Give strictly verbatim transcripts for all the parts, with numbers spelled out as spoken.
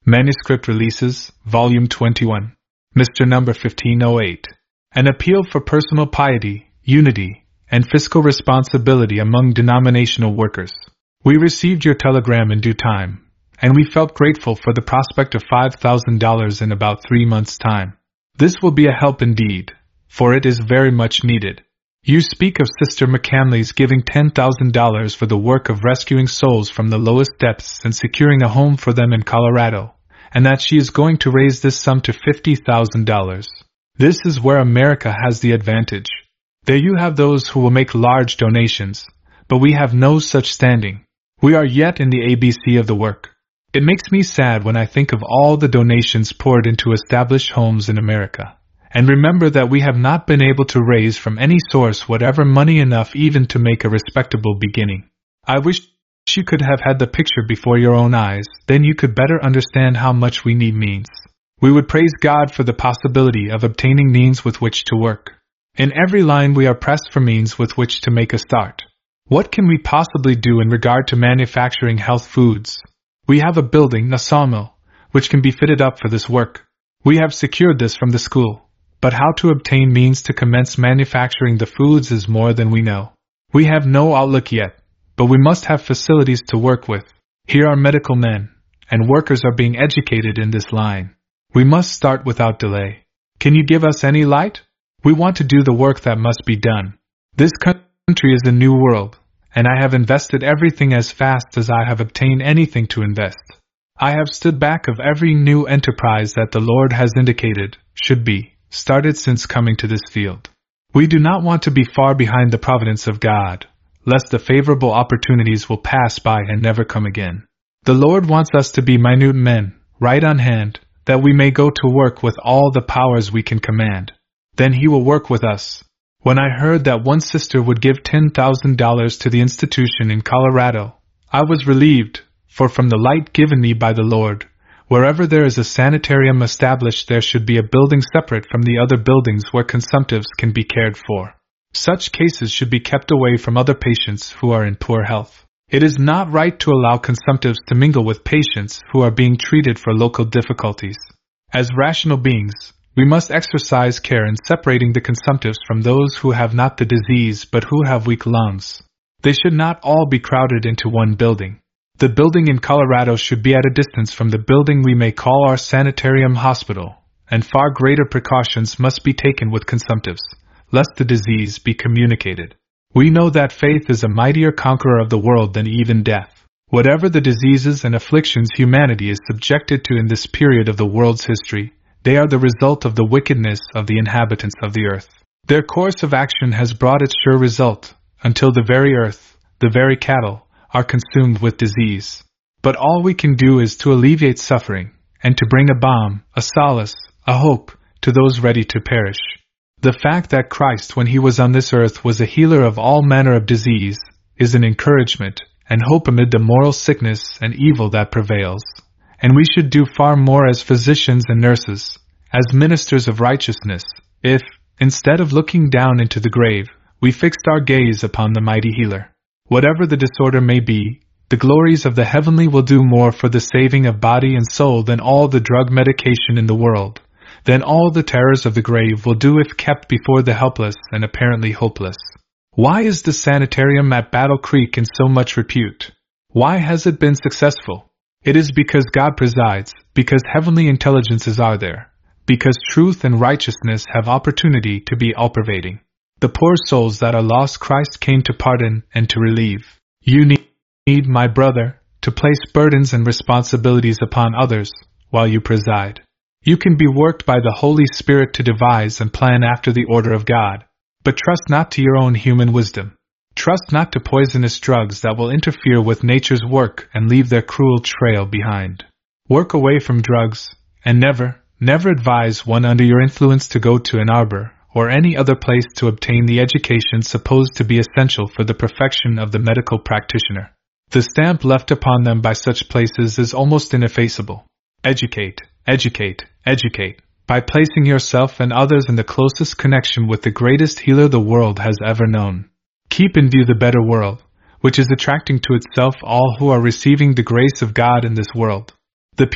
Manuscript Releases, Volume twenty-one. Mister Number fifteen oh eight. An appeal for personal piety, unity, and fiscal responsibility among denominational workers. We received your telegram in due time, and we felt grateful for the prospect of five thousand dollars in about three months' time. This will be a help indeed, for it is very much needed. You speak of Sister McCamley's giving ten thousand dollars for the work of rescuing souls from the lowest depths and securing a home for them in Colorado, and that she is going to raise this sum to fifty thousand dollars. This is where America has the advantage. There you have those who will make large donations, but we have no such standing. We are yet in the A B C of the work. It makes me sad when I think of all the donations poured into established homes in America, and remember that we have not been able to raise from any source whatever money enough even to make a respectable beginning. I wish you could have had the picture before your own eyes, then you could better understand how much we need means. We would praise God for the possibility of obtaining means with which to work. In every line we are pressed for means with which to make a start. What can we possibly do in regard to manufacturing health foods? We have a building, a sawmill, which can be fitted up for this work. We have secured this from the school, but how to obtain means to commence manufacturing the foods is more than we know. We have no outlook yet, but we must have facilities to work with. Here are medical men, and workers are being educated in this line. We must start without delay. Can you give us any light? We want to do the work that must be done. This country is a new world, and I have invested everything as fast as I have obtained anything to invest. I have stood back of every new enterprise that the Lord has indicated should be started since coming to this field. We do not want to be far behind the providence of God, lest the favorable opportunities will pass by and never come again. The Lord wants us to be minute men, right on hand, that we may go to work with all the powers we can command. Then He will work with us. When I heard that one sister would give ten thousand dollars to the institution in Colorado, I was relieved, for from the light given me by the Lord, wherever there is a sanitarium established there should be a building separate from the other buildings where consumptives can be cared for. Such cases should be kept away from other patients who are in poor health. It is not right to allow consumptives to mingle with patients who are being treated for local difficulties. As rational beings, we must exercise care in separating the consumptives from those who have not the disease but who have weak lungs. They should not all be crowded into one building. The building in Colorado should be at a distance from the building we may call our sanitarium hospital, and far greater precautions must be taken with consumptives, lest the disease be communicated. We know that faith is a mightier conqueror of the world than even death. Whatever the diseases and afflictions humanity is subjected to in this period of the world's history, they are the result of the wickedness of the inhabitants of the earth. Their course of action has brought its sure result, until the very earth, the very cattle, are consumed with disease. But all we can do is to alleviate suffering, and to bring a balm, a solace, a hope, to those ready to perish. The fact that Christ, when He was on this earth, was a healer of all manner of disease, is an encouragement and hope amid the moral sickness and evil that prevails. And we should do far more as physicians and nurses, as ministers of righteousness, if, instead of looking down into the grave, we fixed our gaze upon the mighty healer. Whatever the disorder may be, the glories of the heavenly will do more for the saving of body and soul than all the drug medication in the world, than all the terrors of the grave will do if kept before the helpless and apparently hopeless. Why is the sanitarium at Battle Creek in so much repute? Why has it been successful? It is because God presides, because heavenly intelligences are there, because truth and righteousness have opportunity to be all-pervading. The poor souls that are lost Christ came to pardon and to relieve. You need, my brother, to place burdens and responsibilities upon others while you preside. You can be worked by the Holy Spirit to devise and plan after the order of God, but trust not to your own human wisdom. Trust not to poisonous drugs that will interfere with nature's work and leave their cruel trail behind. Work away from drugs, and never, never advise one under your influence to go to an arbor or any other place to obtain the education supposed to be essential for the perfection of the medical practitioner. The stamp left upon them by such places is almost ineffaceable. Educate, educate, educate, by placing yourself and others in the closest connection with the greatest healer the world has ever known. Keep in view the better world, which is attracting to itself all who are receiving the grace of God in this world. The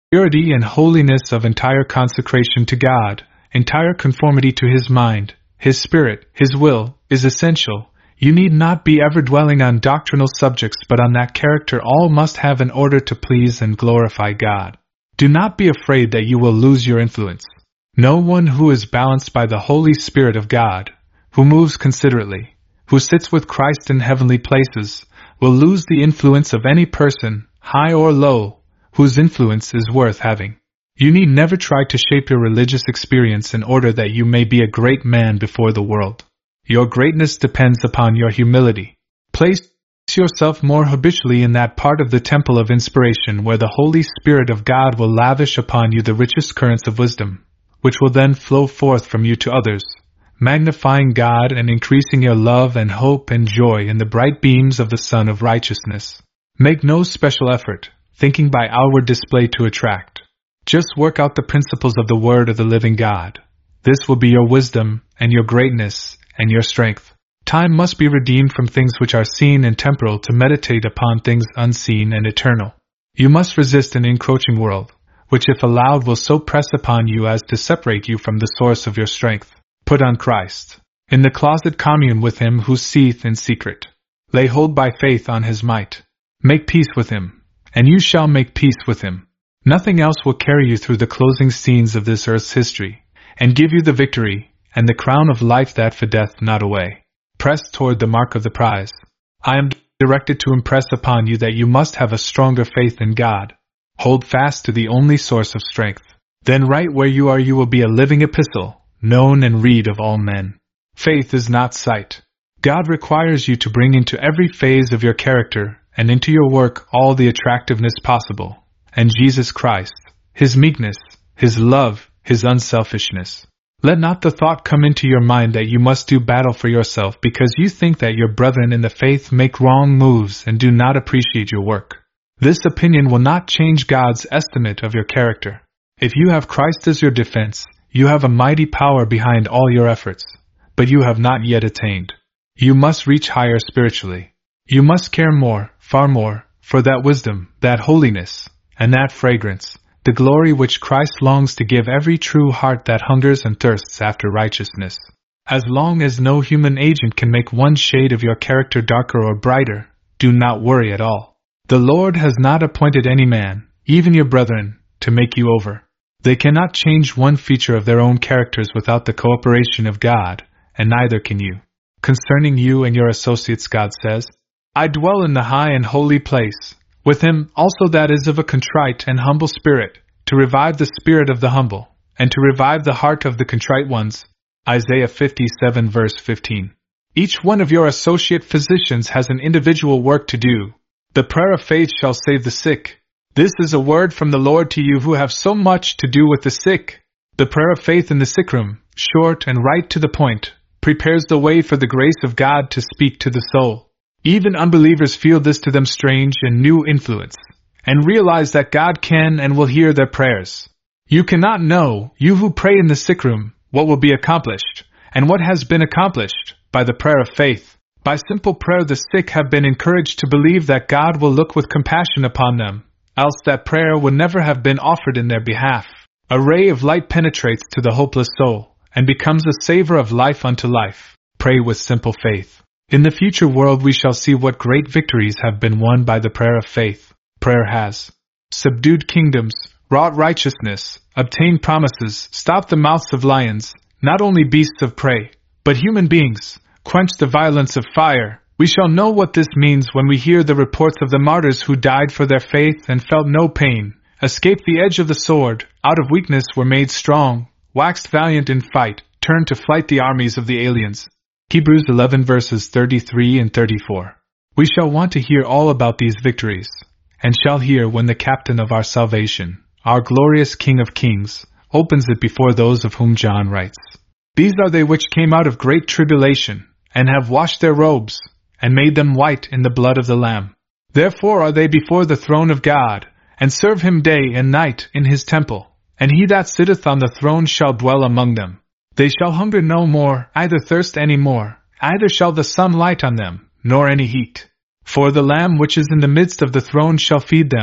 purity and holiness of entire consecration to God, entire conformity to His mind, His Spirit, His will, is essential. You need not be ever dwelling on doctrinal subjects but on that character all must have in order to please and glorify God. Do not be afraid that you will lose your influence. No one who is balanced by the Holy Spirit of God, who moves considerately, who sits with Christ in heavenly places, will lose the influence of any person, high or low, whose influence is worth having. You need never try to shape your religious experience in order that you may be a great man before the world. Your greatness depends upon your humility. Place yourself more habitually in that part of the temple of inspiration where the Holy Spirit of God will lavish upon you the richest currents of wisdom, which will then flow forth from you to others, magnifying God and increasing your love and hope and joy in the bright beams of the Sun of Righteousness. Make no special effort, thinking by outward display to attract. Just work out the principles of the Word of the living God. This will be your wisdom, and your greatness, and your strength. Time must be redeemed from things which are seen and temporal to meditate upon things unseen and eternal. You must resist an encroaching world, which if allowed will so press upon you as to separate you from the source of your strength. Put on Christ. In the closet commune with Him who seeth in secret. Lay hold by faith on His might. Make peace with Him, and you shall make peace with Him. Nothing else will carry you through the closing scenes of this earth's history, and give you the victory, and the crown of life that fadeth not away. Press toward the mark of the prize. I am directed to impress upon you that you must have a stronger faith in God. Hold fast to the only source of strength. Then right where you are you will be a living epistle, known and read of all men. Faith is not sight. God requires you to bring into every phase of your character and into your work all the attractiveness possible, and Jesus Christ, His meekness, His love, His unselfishness. Let not the thought come into your mind that you must do battle for yourself because you think that your brethren in the faith make wrong moves and do not appreciate your work. This opinion will not change God's estimate of your character. If you have Christ as your defense, you have a mighty power behind all your efforts, but you have not yet attained. You must reach higher spiritually. You must care more, far more, for that wisdom, that holiness, and that fragrance, the glory which Christ longs to give every true heart that hungers and thirsts after righteousness. As long as no human agent can make one shade of your character darker or brighter, do not worry at all. The Lord has not appointed any man, even your brethren, to make you over. They cannot change one feature of their own characters without the cooperation of God, and neither can you. Concerning you and your associates God says, I dwell in the high and holy place, with him also that is of a contrite and humble spirit, to revive the spirit of the humble, and to revive the heart of the contrite ones. Isaiah fifty-seven verse fifteen. Each one of your associate physicians has an individual work to do. The prayer of faith shall save the sick. This is a word from the Lord to you who have so much to do with the sick. The prayer of faith in the sick room, short and right to the point, prepares the way for the grace of God to speak to the soul. Even unbelievers feel this to them strange and new influence, and realize that God can and will hear their prayers. You cannot know, you who pray in the sick room, what will be accomplished, and what has been accomplished, by the prayer of faith. By simple prayer the sick have been encouraged to believe that God will look with compassion upon them, else that prayer would never have been offered in their behalf. A ray of light penetrates to the hopeless soul, and becomes a savor of life unto life. Pray with simple faith. In the future world we shall see what great victories have been won by the prayer of faith. Prayer has subdued kingdoms, wrought righteousness, obtained promises, stopped the mouths of lions, not only beasts of prey, but human beings, quenched the violence of fire. We shall know what this means when we hear the reports of the martyrs who died for their faith and felt no pain, escaped the edge of the sword, out of weakness were made strong, waxed valiant in fight, turned to flight the armies of the aliens. Hebrews eleven verses thirty-three and thirty-four. We shall want to hear all about these victories, and shall hear when the captain of our salvation, our glorious King of Kings, opens it before those of whom John writes. These are they which came out of great tribulation, and have washed their robes, and made them white in the blood of the Lamb. Therefore are they before the throne of God, and serve him day and night in his temple, and he that sitteth on the throne shall dwell among them. They shall hunger no more, either thirst any more, either shall the sun light on them, nor any heat. For the Lamb which is in the midst of the throne shall feed them,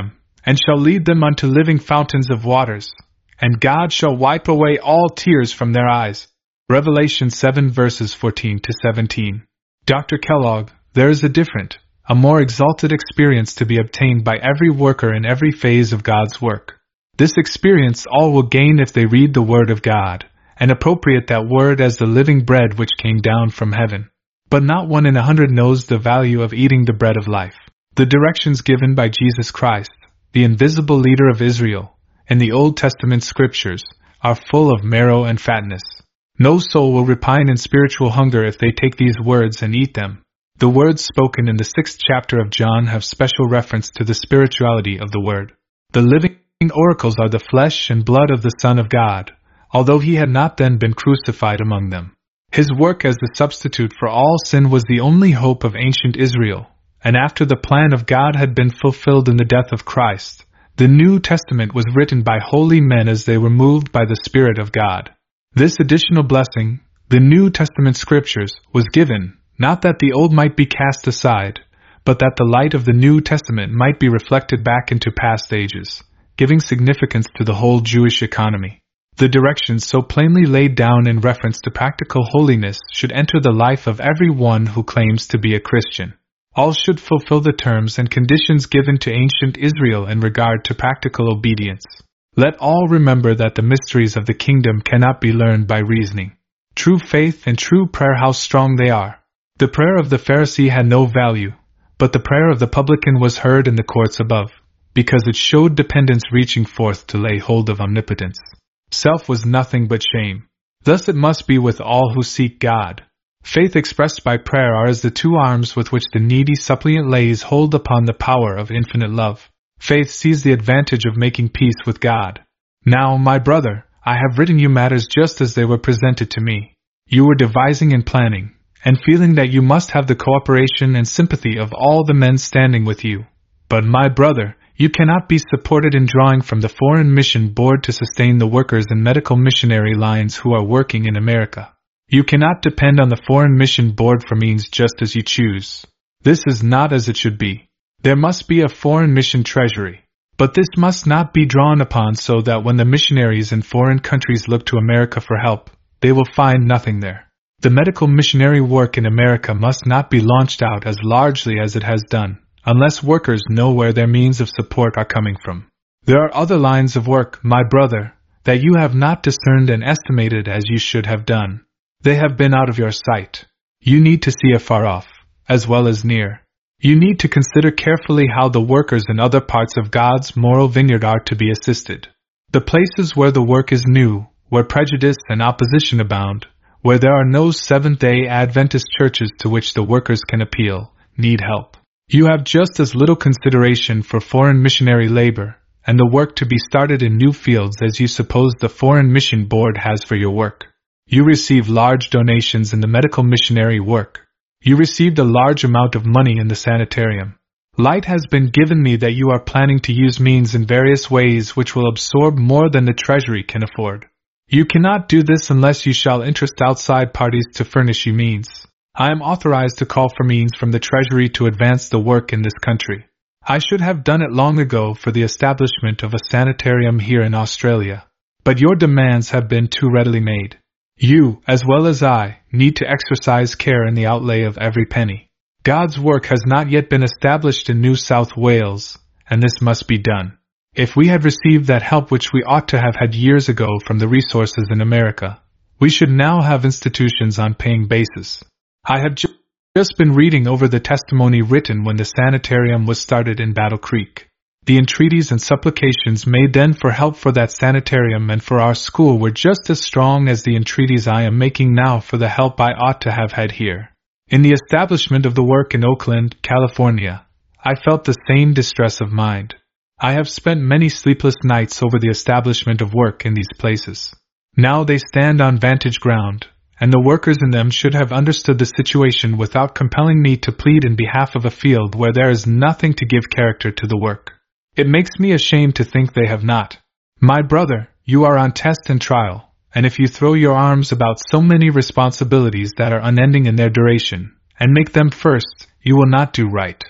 and shall lead them unto living fountains of waters, and God shall wipe away all tears from their eyes. Revelation seven verses fourteen to seventeen. Doctor Kellogg, there is a different, a more exalted experience to be obtained by every worker in every phase of God's work. This experience all will gain if they read the Word of God, and appropriate that Word as the living bread which came down from heaven. But not one in a hundred knows the value of eating the bread of life. The directions given by Jesus Christ, the invisible leader of Israel, in the Old Testament scriptures, are full of marrow and fatness. No soul will repine in spiritual hunger if they take these words and eat them. The words spoken in the sixth chapter of John have special reference to the spirituality of the Word. The living oracles are the flesh and blood of the Son of God, although he had not then been crucified among them. His work as the substitute for all sin was the only hope of ancient Israel, and after the plan of God had been fulfilled in the death of Christ, the New Testament was written by holy men as they were moved by the Spirit of God. This additional blessing, the New Testament scriptures, was given, not that the old might be cast aside, but that the light of the New Testament might be reflected back into past ages, giving significance to the whole Jewish economy. The directions so plainly laid down in reference to practical holiness should enter the life of every one who claims to be a Christian. All should fulfill the terms and conditions given to ancient Israel in regard to practical obedience. Let all remember that the mysteries of the kingdom cannot be learned by reasoning. True faith and true prayer, how strong they are! The prayer of the Pharisee had no value, but the prayer of the publican was heard in the courts above, because it showed dependence reaching forth to lay hold of omnipotence. Self was nothing but shame. Thus it must be with all who seek God. Faith expressed by prayer are as the two arms with which the needy suppliant lays hold upon the power of infinite love. Faith sees the advantage of making peace with God. Now, my brother, I have written you matters just as they were presented to me. You were devising and planning, and feeling that you must have the cooperation and sympathy of all the men standing with you. But, my brother, you cannot be supported in drawing from the Foreign Mission Board to sustain the workers and medical missionary lines who are working in America. You cannot depend on the Foreign Mission Board for means just as you choose. This is not as it should be. There must be a foreign mission treasury. But this must not be drawn upon so that when the missionaries in foreign countries look to America for help, they will find nothing there. The medical missionary work in America must not be launched out as largely as it has done, unless workers know where their means of support are coming from. There are other lines of work, my brother, that you have not discerned and estimated as you should have done. They have been out of your sight. You need to see afar off, as well as near. You need to consider carefully how the workers in other parts of God's moral vineyard are to be assisted. The places where the work is new, where prejudice and opposition abound, where there are no Seventh-day Adventist churches to which the workers can appeal, need help. You have just as little consideration for foreign missionary labor and the work to be started in new fields as you suppose the Foreign Mission Board has for your work. You receive large donations in the medical missionary work. You received a large amount of money in the sanitarium. Light has been given me that you are planning to use means in various ways which will absorb more than the Treasury can afford. You cannot do this unless you shall interest outside parties to furnish you means. I am authorized to call for means from the Treasury to advance the work in this country. I should have done it long ago for the establishment of a sanitarium here in Australia, but your demands have been too readily made. You, as well as I, need to exercise care in the outlay of every penny. God's work has not yet been established in New South Wales, and this must be done. If we had received that help which we ought to have had years ago from the resources in America, we should now have institutions on paying basis. I have ju- just been reading over the testimony written when the sanitarium was started in Battle Creek. The entreaties and supplications made then for help for that sanitarium and for our school were just as strong as the entreaties I am making now for the help I ought to have had here. In the establishment of the work in Oakland, California, I felt the same distress of mind. I have spent many sleepless nights over the establishment of work in these places. Now they stand on vantage ground, and the workers in them should have understood the situation without compelling me to plead in behalf of a field where there is nothing to give character to the work. It makes me ashamed to think they have not. My brother, you are on test and trial, and if you throw your arms about so many responsibilities that are unending in their duration, and make them first, you will not do right.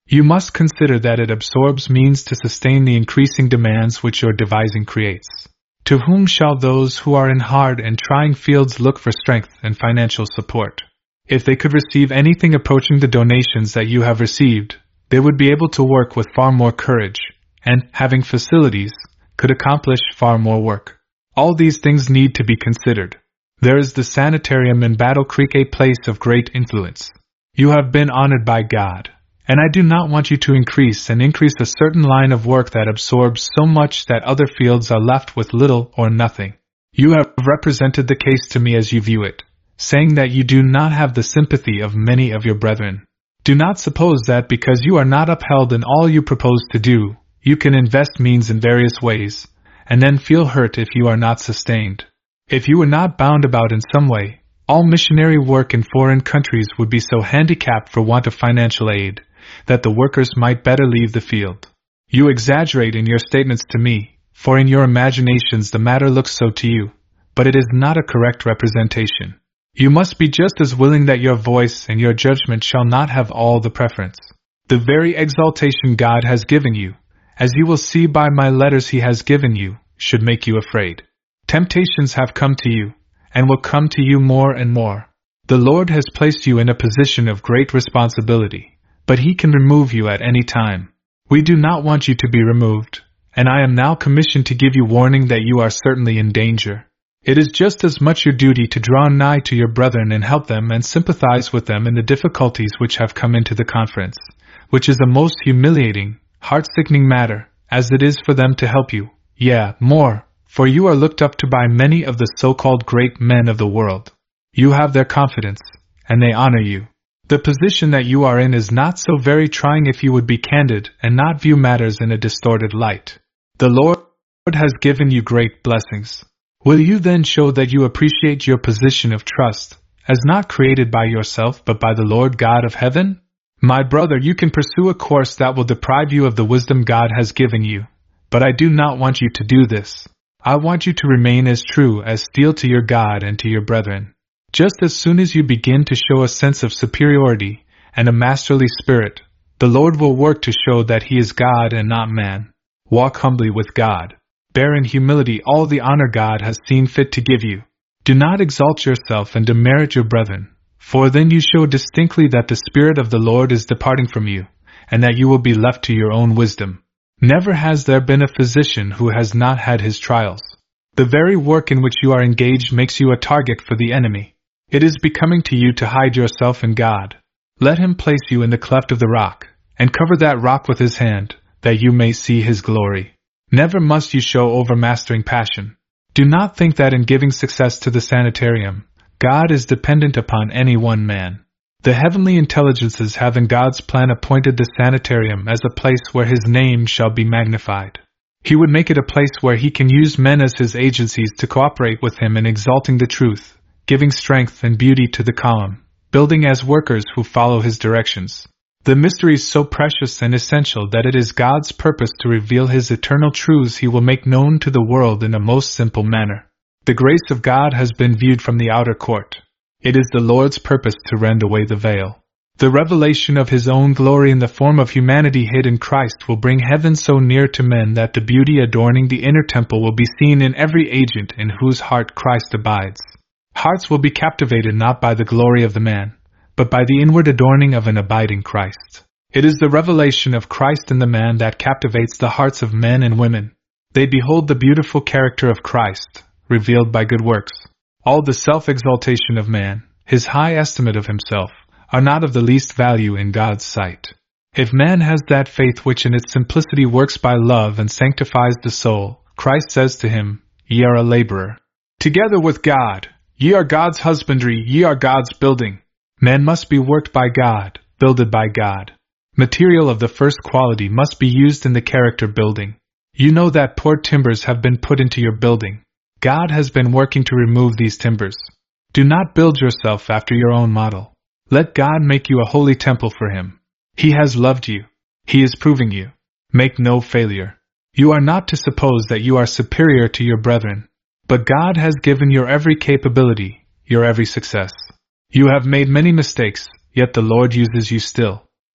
You must consider that it absorbs means to sustain the increasing demands which your devising creates. To whom shall those who are in hard and trying fields look for strength and financial support? If they could receive anything approaching the donations that you have received, they would be able to work with far more courage, and, having facilities, could accomplish far more work. All these things need to be considered. There is the sanitarium in Battle Creek, a place of great influence. You have been honored by God, and I do not want you to increase and increase a certain line of work that absorbs so much that other fields are left with little or nothing. You have represented the case to me as you view it, saying that you do not have the sympathy of many of your brethren. Do not suppose that because you are not upheld in all you propose to do, you can invest means in various ways, and then feel hurt if you are not sustained. If you were not bound about in some way, all missionary work in foreign countries would be so handicapped for want of financial aid, that the workers might better leave the field. You exaggerate in your statements to me, for in your imaginations the matter looks so to you, but it is not a correct representation. You must be just as willing that your voice and your judgment shall not have all the preference. The very exaltation God has given you, as you will see by my letters He has given you, should make you afraid. Temptations have come to you, and will come to you more and more. The Lord has placed you in a position of great responsibility, but He can remove you at any time. We do not want you to be removed, and I am now commissioned to give you warning that you are certainly in danger. It is just as much your duty to draw nigh to your brethren and help them and sympathize with them in the difficulties which have come into the conference, which is a most humiliating, heart-sickening matter, as it is for them to help you, yea, more, for you are looked up to by many of the so-called great men of the world. You have their confidence, and they honor you. The position that you are in is not so very trying if you would be candid and not view matters in a distorted light. The Lord has given you great blessings. Will you then show that you appreciate your position of trust, as not created by yourself but by the Lord God of heaven? My brother, you can pursue a course that will deprive you of the wisdom God has given you, but I do not want you to do this. I want you to remain as true as steel to your God and to your brethren. Just as soon as you begin to show a sense of superiority and a masterly spirit, the Lord will work to show that He is God and not man. Walk humbly with God. Bear in humility all the honor God has seen fit to give you. Do not exalt yourself and demerit your brethren, for then you show distinctly that the Spirit of the Lord is departing from you, and that you will be left to your own wisdom. Never has there been a physician who has not had his trials. The very work in which you are engaged makes you a target for the enemy. It is becoming to you to hide yourself in God. Let Him place you in the cleft of the rock, and cover that rock with His hand, that you may see His glory. Never must you show overmastering passion. Do not think that in giving success to the sanitarium, God is dependent upon any one man. The heavenly intelligences have in God's plan appointed the sanitarium as a place where His name shall be magnified. He would make it a place where He can use men as His agencies to cooperate with Him in exalting the truth, giving strength and beauty to the column, building as workers who follow His directions. The mystery is so precious and essential that it is God's purpose to reveal His eternal truths He will make known to the world in a most simple manner. The grace of God has been viewed from the outer court. It is the Lord's purpose to rend away the veil. The revelation of His own glory in the form of humanity hid in Christ will bring heaven so near to men that the beauty adorning the inner temple will be seen in every agent in whose heart Christ abides. Hearts will be captivated not by the glory of the man, but by the inward adorning of an abiding Christ. It is the revelation of Christ in the man that captivates the hearts of men and women. They behold the beautiful character of Christ, revealed by good works. All the self-exaltation of man, his high estimate of himself, are not of the least value in God's sight. If man has that faith which in its simplicity works by love and sanctifies the soul, Christ says to him, "Ye are a laborer together with God. Ye are God's husbandry, ye are God's building." Man must be worked by God, builded by God. Material of the first quality must be used in the character building. You know that poor timbers have been put into your building. God has been working to remove these timbers. Do not build yourself after your own model. Let God make you a holy temple for Him. He has loved you. He is proving you. Make no failure. You are not to suppose that you are superior to your brethren, but God has given your every capability, your every success. You have made many mistakes, yet the Lord uses you still.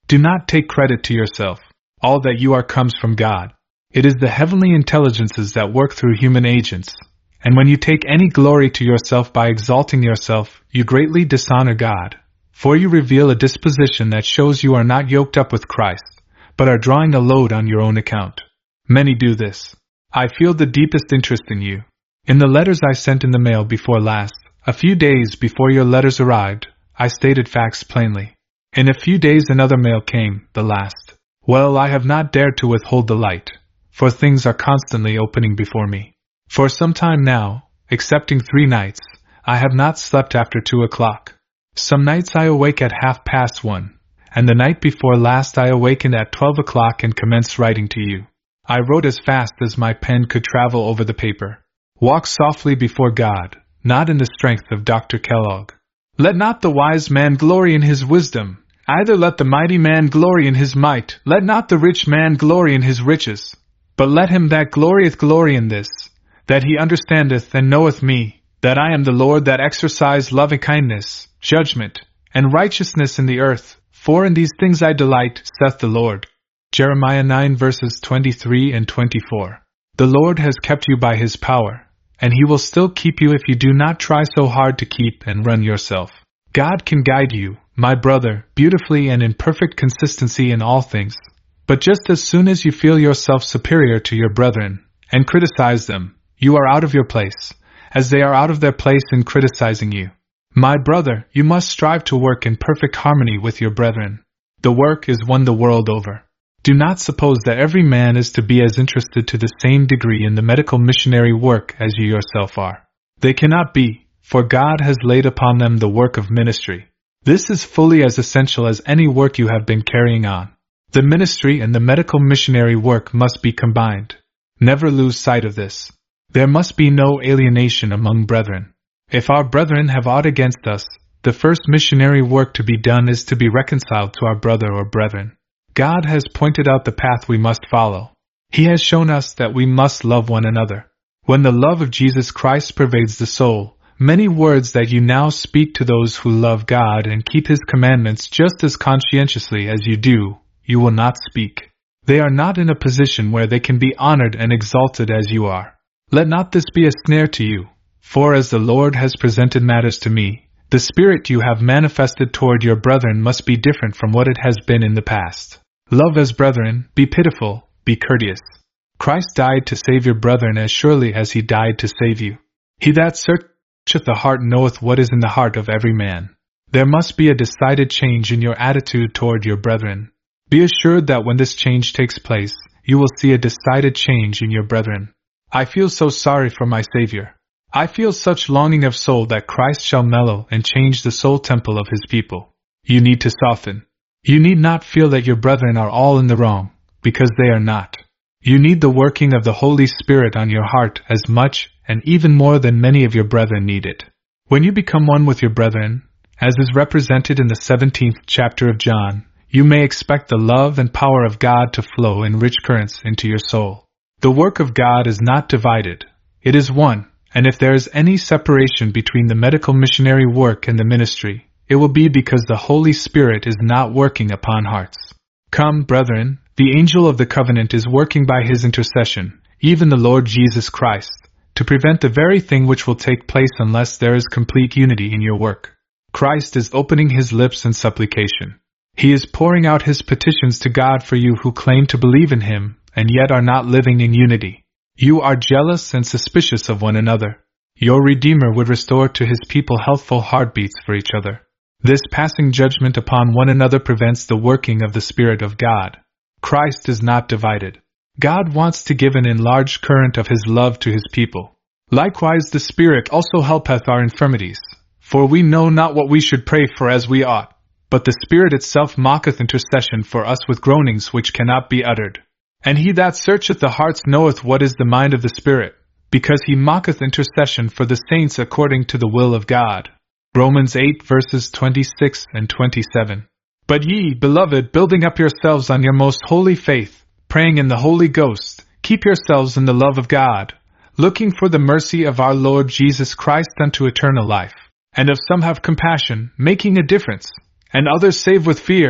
Do not take credit to yourself. All that you are comes from God. It is the heavenly intelligences that work through human agents. And when you take any glory to yourself by exalting yourself, you greatly dishonor God. For you reveal a disposition that shows you are not yoked up with Christ, but are drawing a load on your own account. Many do this. I feel the deepest interest in you. In the letters I sent in the mail before last, a few days before your letters arrived, I stated facts plainly. In a few days another mail came, the last. Well, I have not dared to withhold the light, for things are constantly opening before me. For some time now, excepting three nights, I have not slept after two o'clock. Some nights I awake at half past one, and the night before last I awakened at twelve o'clock and commenced writing to you. I wrote as fast as my pen could travel over the paper. Walk softly before God, not in the strength of Doctor Kellogg. Let not the wise man glory in his wisdom, either let the mighty man glory in his might, let not the rich man glory in his riches, but let him that glorieth glory in this, that he understandeth and knoweth me, that I am the Lord that exercise lovingkindness, judgment, and righteousness in the earth, for in these things I delight, saith the Lord. Jeremiah nine verses twenty-three and twenty-four. The Lord has kept you by his power, and he will still keep you if you do not try so hard to keep and run yourself. God can guide you, my brother, beautifully and in perfect consistency in all things. But just as soon as you feel yourself superior to your brethren, and criticize them, you are out of your place, as they are out of their place in criticizing you. My brother, you must strive to work in perfect harmony with your brethren. The work is won the world over. Do not suppose that every man is to be as interested to the same degree in the medical missionary work as you yourself are. They cannot be, for God has laid upon them the work of ministry. This is fully as essential as any work you have been carrying on. The ministry and the medical missionary work must be combined. Never lose sight of this. There must be no alienation among brethren. If our brethren have aught against us, the first missionary work to be done is to be reconciled to our brother or brethren. God has pointed out the path we must follow. He has shown us that we must love one another. When the love of Jesus Christ pervades the soul, many words that you now speak to those who love God and keep his commandments just as conscientiously as you do, you will not speak. They are not in a position where they can be honored and exalted as you are. Let not this be a snare to you, for as the Lord has presented matters to me, the spirit you have manifested toward your brethren must be different from what it has been in the past. Love as brethren, be pitiful, be courteous. Christ died to save your brethren as surely as he died to save you. He that searcheth the heart knoweth what is in the heart of every man. There must be a decided change in your attitude toward your brethren. Be assured that when this change takes place, you will see a decided change in your brethren. I feel so sorry for my Savior. I feel such longing of soul that Christ shall mellow and change the soul temple of his people. You need to soften. You need not feel that your brethren are all in the wrong, because they are not. You need the working of the Holy Spirit on your heart as much and even more than many of your brethren need it. When you become one with your brethren, as is represented in the seventeenth chapter of John, you may expect the love and power of God to flow in rich currents into your soul. The work of God is not divided. It is one, and if there is any separation between the medical missionary work and the ministry, it will be because the Holy Spirit is not working upon hearts. Come, brethren, the angel of the covenant is working by his intercession, even the Lord Jesus Christ, to prevent the very thing which will take place unless there is complete unity in your work. Christ is opening his lips in supplication. He is pouring out his petitions to God for you who claim to believe in him, and yet are not living in unity. You are jealous and suspicious of one another. Your Redeemer would restore to his people healthful heartbeats for each other. This passing judgment upon one another prevents the working of the Spirit of God. Christ is not divided. God wants to give an enlarged current of his love to his people. Likewise the Spirit also helpeth our infirmities, for we know not what we should pray for as we ought, but the Spirit itself maketh intercession for us with groanings which cannot be uttered. And he that searcheth the hearts knoweth what is the mind of the Spirit, because he maketh intercession for the saints according to the will of God. Romans eight verses twenty-six and twenty-seven. But ye, beloved, building up yourselves on your most holy faith, praying in the Holy Ghost, keep yourselves in the love of God, looking for the mercy of our Lord Jesus Christ unto eternal life. And if some have compassion, making a difference, and others save with fear,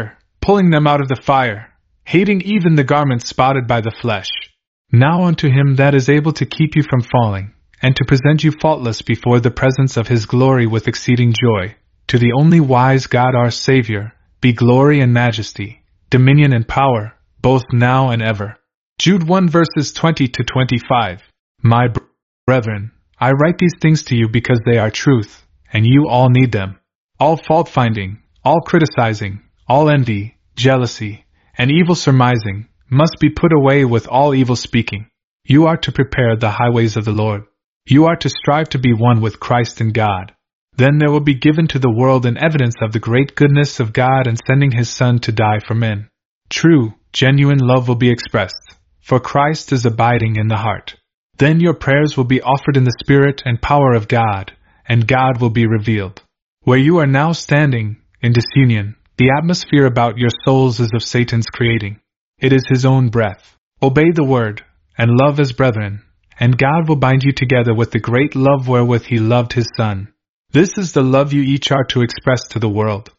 pulling them out of the fire, hating even the garments spotted by the flesh. Now unto him that is able to keep you from falling, and to present you faultless before the presence of his glory with exceeding joy, to the only wise God our Savior, be glory and majesty, dominion and power, both now and ever. Jude one verses twenty to twenty-five. My brethren, I write these things to you because they are truth, and you all need them. All fault-finding, all criticizing, all envy, jealousy, and evil surmising must be put away with all evil speaking. You are to prepare the highways of the Lord. You are to strive to be one with Christ and God. Then there will be given to the world an evidence of the great goodness of God in sending His Son to die for men. True, genuine love will be expressed, for Christ is abiding in the heart. Then your prayers will be offered in the Spirit and power of God, and God will be revealed. Where you are now standing, in disunion, the atmosphere about your souls is of Satan's creating. It is his own breath. Obey the word, and love as brethren, and God will bind you together with the great love wherewith He loved His Son. This is the love you each are to express to the world.